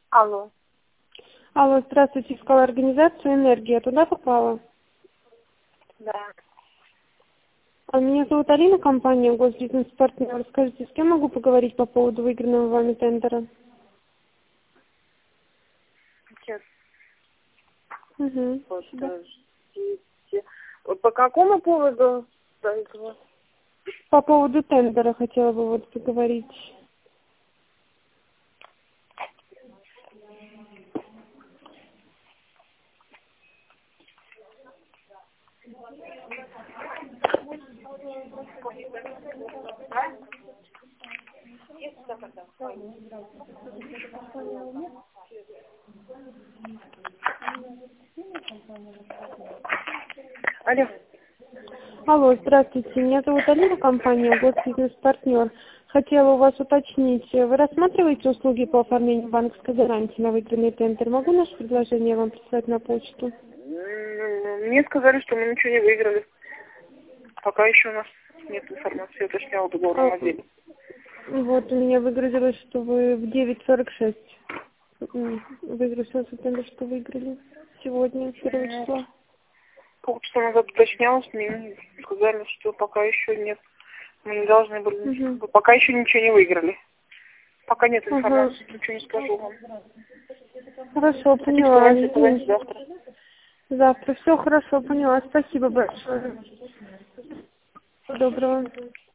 Алло. Алло, здравствуйте, искала организацию «Энергия». Туда попала? Да. Меня зовут Алина, компания «Госбизнес-партнер». Скажите, с кем могу поговорить по поводу выигранного вами тендера? Сейчас, Угу. подождите. По какому поводу? По поводу тендера хотела бы вот поговорить. Алло. Алло, здравствуйте, меня зовут Алина, компания «Госбизнес-партнер». Хотела у вас уточнить, вы рассматриваете услуги по оформлению банковской гарантии на выигранный тендер? Могу наше предложение вам прислать на почту? Мне сказали, что мы ничего не выиграли. Пока еще у нас нет информации, я уточняла в договорном отделе. Вот, у меня выгрузилось, что вы в 9:46 выиграли тендер, что выиграли сегодня, 1 числа. Полчаса назад уточнялась, мне сказали, что пока еще нет. Мы не должны были, пока еще ничего не выиграли. Пока нет информации, ничего не скажу вам. Хорошо, поняла. Завтра. Завтра. Все хорошо, поняла. Спасибо большое. Доброго.